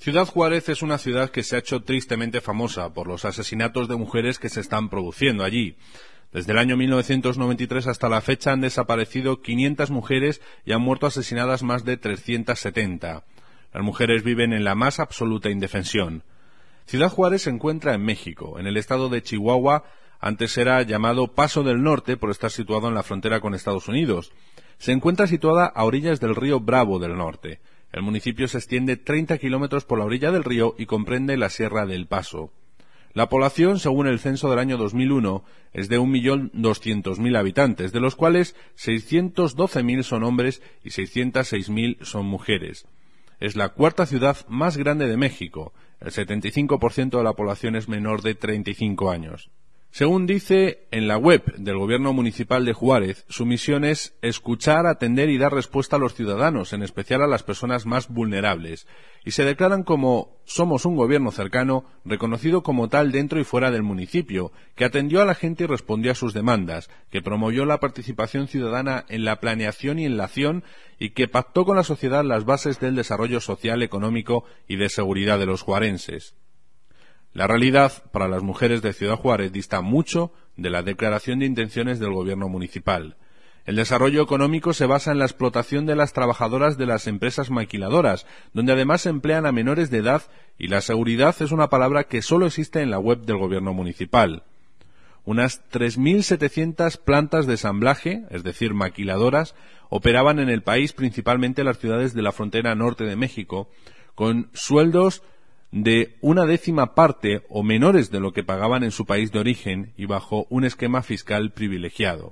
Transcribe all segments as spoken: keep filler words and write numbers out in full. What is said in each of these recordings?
Ciudad Juárez es una ciudad que se ha hecho tristemente famosa por los asesinatos de mujeres que se están produciendo allí. Desde el año mil novecientos noventa y tres hasta la fecha han desaparecido quinientas mujeres y han muerto asesinadas más de trescientas setenta. Las mujeres viven en la más absoluta indefensión. Ciudad Juárez se encuentra en México, en el estado de Chihuahua. Antes era llamado Paso del Norte por estar situado en la frontera con Estados Unidos. Se encuentra situada a orillas del río Bravo del Norte. El municipio se extiende treinta kilómetros por la orilla del río y comprende la Sierra del Paso. La población, según el censo del año dos mil uno, es de un millón doscientos mil habitantes, de los cuales seiscientos doce mil son hombres y seiscientos seis mil son mujeres. Es la cuarta ciudad más grande de México. El setenta y cinco por ciento de la población es menor de treinta y cinco años. Según dice en la web del Gobierno Municipal de Juárez, su misión es escuchar, atender y dar respuesta a los ciudadanos, en especial a las personas más vulnerables, y se declaran como somos un gobierno cercano, reconocido como tal dentro y fuera del municipio, que atendió a la gente y respondió a sus demandas, que promovió la participación ciudadana en la planeación y en la acción, y que pactó con la sociedad las bases del desarrollo social, económico y de seguridad de los juarenses. La realidad para las mujeres de Ciudad Juárez dista mucho de la declaración de intenciones del gobierno municipal. El desarrollo económico se basa en la explotación de las trabajadoras de las empresas maquiladoras, donde además se emplean a menores de edad, y la seguridad es una palabra que solo existe en la web del gobierno municipal. Unas tres mil setecientas plantas de ensamblaje, es decir, maquiladoras, operaban en el país, principalmente en las ciudades de la frontera norte de México, con sueldos de una décima parte o menores de lo que pagaban en su país de origen y bajo un esquema fiscal privilegiado.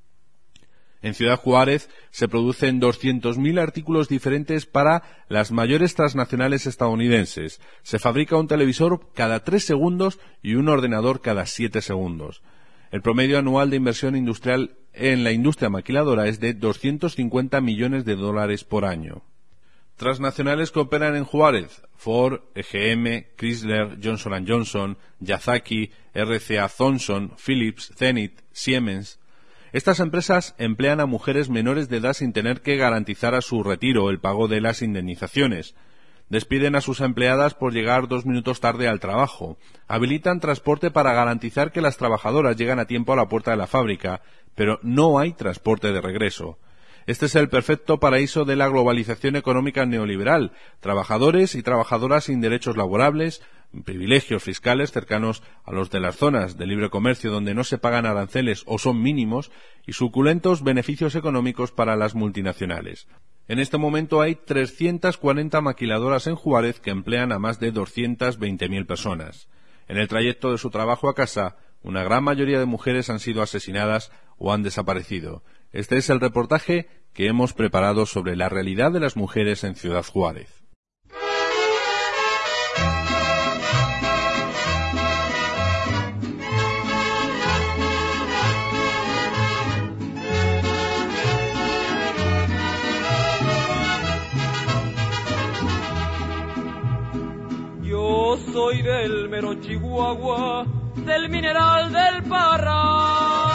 En Ciudad Juárez se producen doscientos mil artículos diferentes para las mayores transnacionales estadounidenses. Se fabrica un televisor cada tres segundos y un ordenador cada siete segundos. El promedio anual de inversión industrial en la industria maquiladora es de doscientos cincuenta millones de dólares por año. Transnacionales que operan en Juárez: Ford, E G M, Chrysler, Johnson and Johnson, Yazaki, R C A Thompson, Philips, Zenith, Siemens. Estas empresas emplean a mujeres menores de edad sin tener que garantizar a su retiro el pago de las indemnizaciones. Despiden a sus empleadas por llegar dos minutos tarde al trabajo. Habilitan transporte para garantizar que las trabajadoras llegan a tiempo a la puerta de la fábrica, pero no hay transporte de regreso. Este es el perfecto paraíso de la globalización económica neoliberal. Trabajadores y trabajadoras sin derechos laborables, privilegios fiscales cercanos a los de las zonas de libre comercio donde no se pagan aranceles o son mínimos, y suculentos beneficios económicos para las multinacionales. En este momento hay trescientas cuarenta maquiladoras en Juárez que emplean a más de doscientas veinte mil personas. En el trayecto de su trabajo a casa, una gran mayoría de mujeres han sido asesinadas o han desaparecido. Este es el reportaje que hemos preparado sobre la realidad de las mujeres en Ciudad Juárez. Yo soy del mero Chihuahua, del mineral del Parral.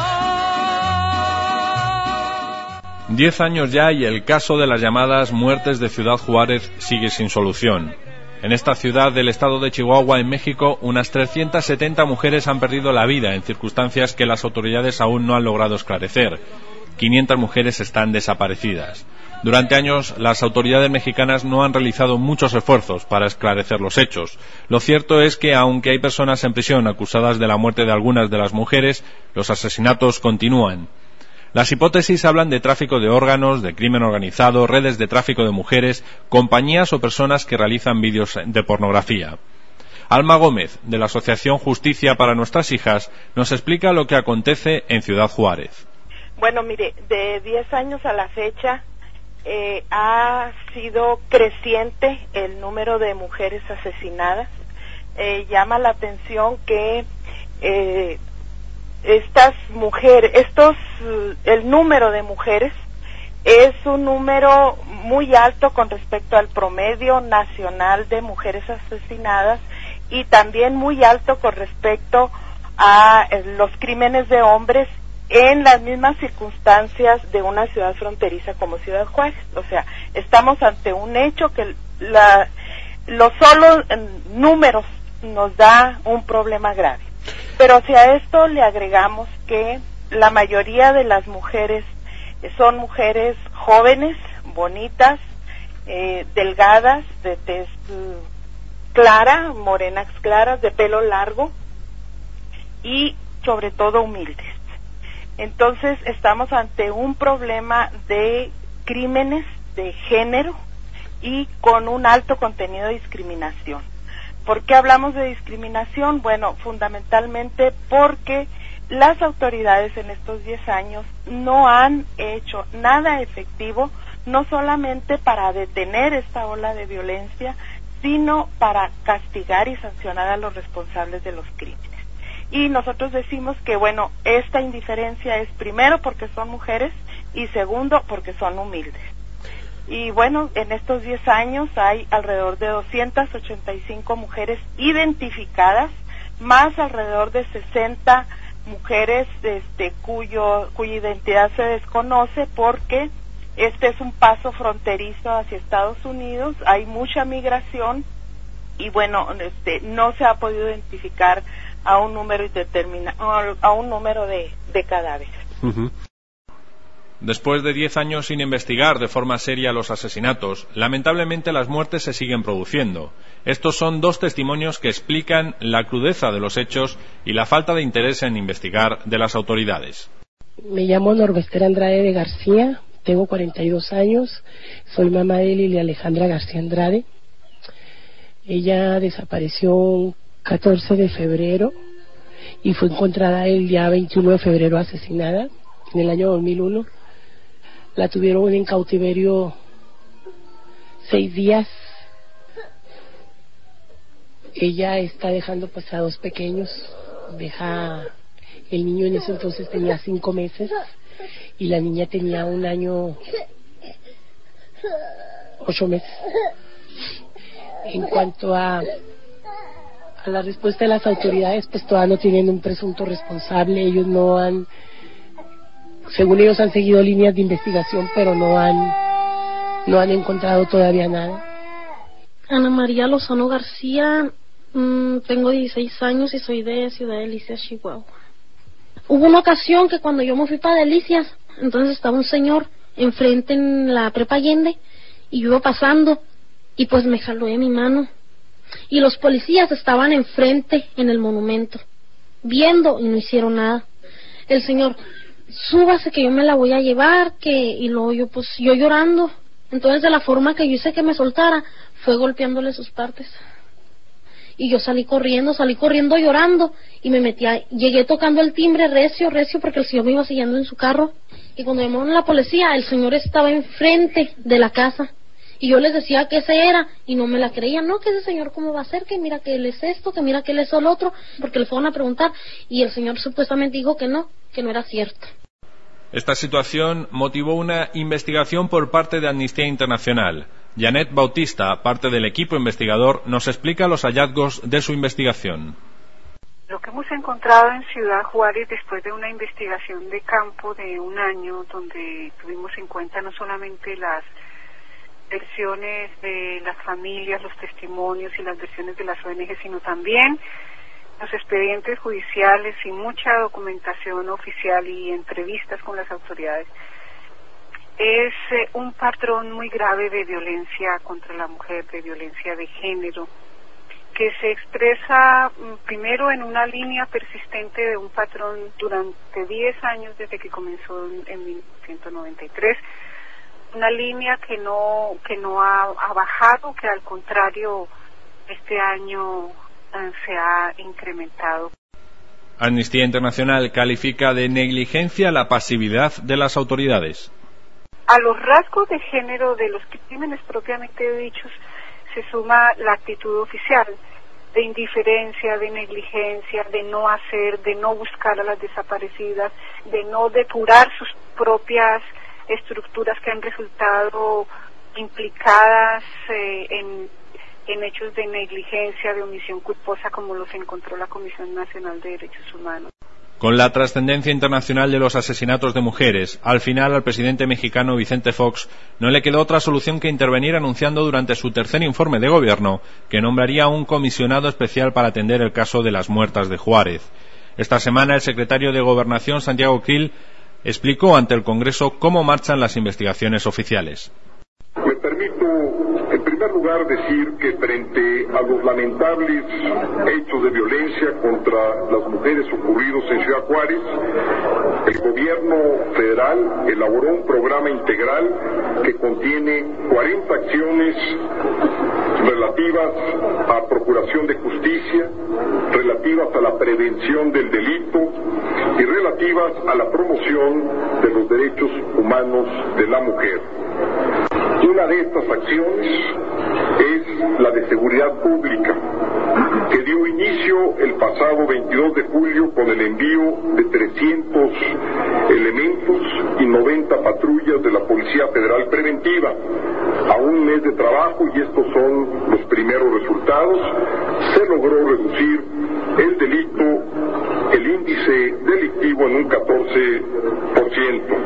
Diez años ya y el caso de las llamadas muertes de Ciudad Juárez sigue sin solución. En esta ciudad del estado de Chihuahua, en México, unas trescientas setenta mujeres han perdido la vida en circunstancias que las autoridades aún no han logrado esclarecer. quinientas mujeres están desaparecidas. Durante años, las autoridades mexicanas no han realizado muchos esfuerzos para esclarecer los hechos. Lo cierto es que, aunque hay personas en prisión acusadas de la muerte de algunas de las mujeres, los asesinatos continúan. Las hipótesis hablan de tráfico de órganos, de crimen organizado, redes de tráfico de mujeres, compañías o personas que realizan vídeos de pornografía. Alma Gómez, de la Asociación Justicia para Nuestras Hijas, nos explica lo que acontece en Ciudad Juárez. Bueno, mire, de diez años a la fecha eh, ha sido creciente el número de mujeres asesinadas. Eh, llama la atención que eh, estas mujeres, estos, el número de mujeres es un número muy alto con respecto al promedio nacional de mujeres asesinadas y también muy alto con respecto a los crímenes de hombres en las mismas circunstancias de una ciudad fronteriza como Ciudad Juárez. O sea, estamos ante un hecho que la, los solos números nos da un problema grave. Pero si a esto le agregamos que la mayoría de las mujeres son mujeres jóvenes, bonitas, eh, delgadas, de tez clara, morenas claras, de pelo largo y sobre todo humildes. Entonces estamos ante un problema de crímenes de género y con un alto contenido de discriminación. ¿Por qué hablamos de discriminación? Bueno, fundamentalmente porque las autoridades en estos diez años no han hecho nada efectivo, no solamente para detener esta ola de violencia, sino para castigar y sancionar a los responsables de los crímenes. Y nosotros decimos que, bueno, esta indiferencia es primero porque son mujeres y segundo porque son humildes. Y bueno, en estos diez años hay alrededor de doscientas ochenta y cinco mujeres identificadas, más alrededor de sesenta mujeres este, cuyo, cuya identidad se desconoce porque este es un paso fronterizo hacia Estados Unidos, hay mucha migración y bueno, este, no se ha podido identificar a un número determina, a un número de, de cadáveres. Uh-huh. Después de diez años sin investigar de forma seria los asesinatos, lamentablemente las muertes se siguen produciendo. Estos son dos testimonios que explican la crudeza de los hechos y la falta de interés en investigar de las autoridades. Me llamo Norbester Andrade de García, tengo cuarenta y dos años, soy mamá de Lilia Alejandra García Andrade. Ella desapareció catorce de febrero y fue encontrada el día veintiuno de febrero asesinada en el año dos mil uno. La tuvieron en cautiverio seis días. Ella está dejando pues a dos pequeños. Deja, el niño en ese entonces tenía cinco meses y la niña tenía un año, ocho meses. En cuanto a, a la respuesta de las autoridades, pues todavía no tienen un presunto responsable. Ellos no han, según ellos han seguido líneas de investigación, pero no han, no han encontrado todavía nada. Ana María Lozano García, mmm, tengo dieciséis años y soy de Ciudad Delicias, Chihuahua. Hubo una ocasión que cuando yo me fui para Delicias, entonces estaba un señor enfrente en la Prepa Allende y yo iba pasando y pues me jaló de mi mano y los policías estaban enfrente en el monumento viendo y no hicieron nada. El señor, súbase que yo me la voy a llevar, que y luego yo pues yo llorando. Entonces de la forma que yo hice que me soltara fue golpeándole sus partes y yo salí corriendo, salí corriendo llorando y me metí a, llegué tocando el timbre recio, recio porque el señor me iba siguiendo en su carro y cuando llamaron a la policía el señor estaba enfrente de la casa y yo les decía que ese era y no me la creían, no, que ese señor cómo va a ser, que mira que él es esto, que mira que él es el otro, porque le fueron a preguntar y el señor supuestamente dijo que no, que no era cierto. Esta situación motivó una investigación por parte de Amnistía Internacional. Janet Bautista, parte del equipo investigador, nos explica los hallazgos de su investigación. Lo que hemos encontrado en Ciudad Juárez después de una investigación de campo de un año donde tuvimos en cuenta no solamente las versiones de las familias, los testimonios y las versiones de las O N G, sino también los expedientes judiciales y mucha documentación oficial y entrevistas con las autoridades, es eh, un patrón muy grave de violencia contra la mujer, de violencia de género, que se expresa mm, primero en una línea persistente de un patrón durante diez años desde que comenzó en, en mil novecientos noventa y tres, una línea que no que no ha, ha bajado, que al contrario este año eh, se ha incrementado. Amnistía Internacional califica de negligencia la pasividad de las autoridades. A los rasgos de género de los crímenes propiamente dichos se suma la actitud oficial de indiferencia, de negligencia, de no hacer, de no buscar a las desaparecidas, de no depurar sus propias estructuras que han resultado implicadas eh, en, en hechos de negligencia, de omisión culposa, como los encontró la Comisión Nacional de Derechos Humanos. Con la trascendencia internacional de los asesinatos de mujeres, al final al presidente mexicano Vicente Fox no le quedó otra solución que intervenir anunciando durante su tercer informe de gobierno que nombraría a un comisionado especial para atender el caso de las muertas de Juárez. Esta semana el secretario de Gobernación, Santiago Krill, explicó ante el Congreso cómo marchan las investigaciones oficiales. Me permito, en primer lugar, decir que frente a los lamentables hechos de violencia contra las mujeres ocurridos en Ciudad Juárez, el gobierno federal elaboró un programa integral que contiene cuarenta acciones relativas a procuración de justicia, relativas a la prevención del delito y relativas a la promoción de los derechos humanos de la mujer. Una de estas acciones es la de seguridad pública, que dio inicio el pasado veintidós de julio con el envío de trescientos elementos y noventa patrullas de la Policía Federal Preventiva. A un mes de trabajo, y estos son los primeros resultados, se logró reducir el delito, el índice delictivo en un catorce por ciento.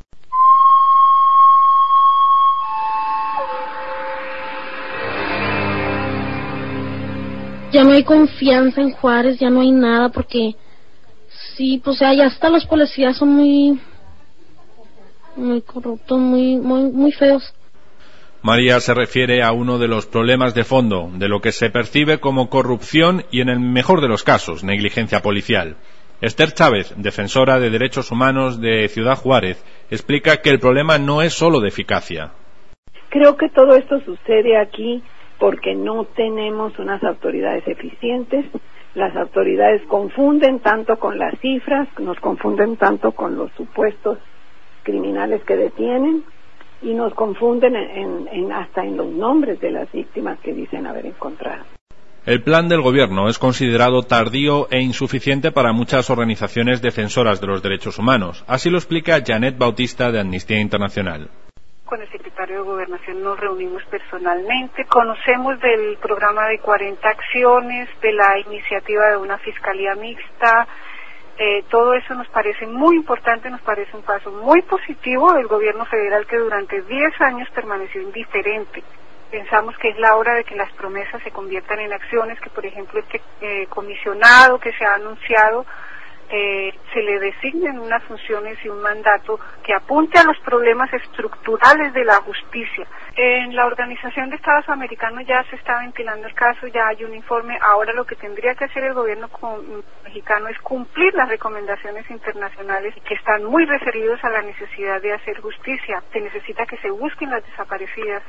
Ya no hay confianza en Juárez, ya no hay nada, porque sí, pues o sea, ya hasta los policías son muy muy corruptos, muy muy muy feos. María se refiere a uno de los problemas de fondo, de lo que se percibe como corrupción y, en el mejor de los casos, negligencia policial. Esther Chávez, defensora de derechos humanos de Ciudad Juárez, explica que el problema no es solo de eficacia. Creo que todo esto sucede aquí porque no tenemos unas autoridades eficientes. Las autoridades confunden tanto con las cifras, nos confunden tanto con los supuestos criminales que detienen, y nos confunden en, en, en hasta en los nombres de las víctimas que dicen haber encontrado. El plan del gobierno es considerado tardío e insuficiente para muchas organizaciones defensoras de los derechos humanos. Así lo explica Janet Bautista de Amnistía Internacional. Con el secretario de Gobernación nos reunimos personalmente, conocemos del programa de cuarenta acciones, de la iniciativa de una fiscalía mixta. Eh, todo eso nos parece muy importante, nos parece un paso muy positivo del gobierno federal, que durante diez años permaneció indiferente. Pensamos que es la hora de que las promesas se conviertan en acciones, que por ejemplo este eh, comisionado que se ha anunciado eh, se le designen unas funciones y un mandato que apunte a los problemas estructurales de la justicia. En la Organización de Estados Americanos ya se está ventilando el caso, ya hay un informe. Ahora lo que tendría que hacer el gobierno mexicano es cumplir las recomendaciones internacionales que están muy referidos a la necesidad de hacer justicia. Se necesita que se busquen las desaparecidas.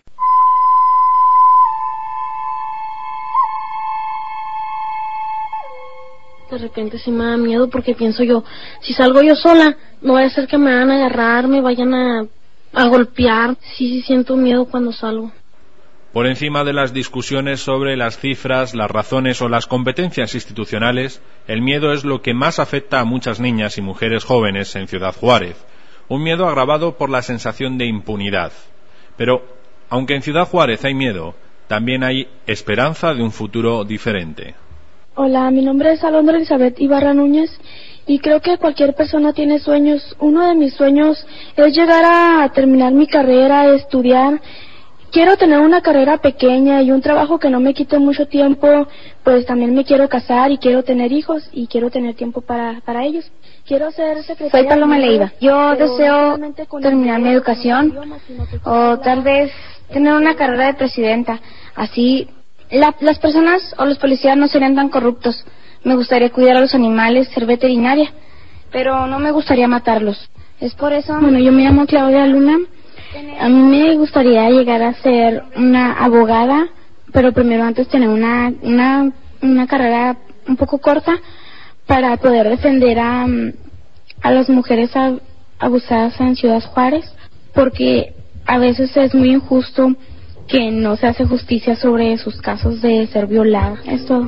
De repente sí me da miedo, porque pienso yo, si salgo yo sola, no vaya a ser que me vayan a agarrar, me vayan a, a golpear. Sí, sí siento miedo cuando salgo. Por encima de las discusiones sobre las cifras, las razones o las competencias institucionales, el miedo es lo que más afecta a muchas niñas y mujeres jóvenes en Ciudad Juárez. Un miedo agravado por la sensación de impunidad. Pero, aunque en Ciudad Juárez hay miedo, también hay esperanza de un futuro diferente. Hola, mi nombre es Alondra Elizabeth Ibarra Núñez y creo que cualquier persona tiene sueños. Uno de mis sueños es llegar a terminar mi carrera, estudiar. Quiero tener una carrera pequeña y un trabajo que no me quite mucho tiempo, pues también me quiero casar y quiero tener hijos y quiero tener tiempo para, para ellos. Quiero ser secretaria. Soy Paloma Leiva. Yo deseo terminar mi educación o tal vez tener una carrera de presidenta. Así La, las personas o los policías no serían tan corruptos. Me gustaría cuidar a los animales, ser veterinaria, pero no me gustaría matarlos. Es por eso... Bueno, yo me llamo Claudia Luna. A mí me gustaría llegar a ser una abogada, pero primero antes tener una, una, una carrera un poco corta para poder defender a, a las mujeres abusadas en Ciudad Juárez, porque a veces es muy injusto que no se hace justicia sobre sus casos de ser violadas. Es todo.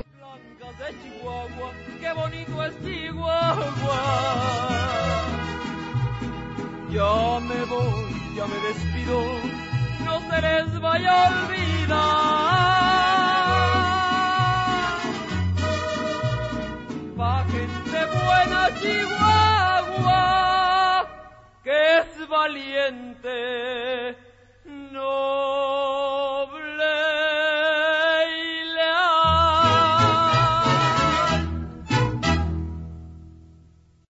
Qué bonito es Chihuahua. Ya me voy, ya me despido, no se les vaya a olvidar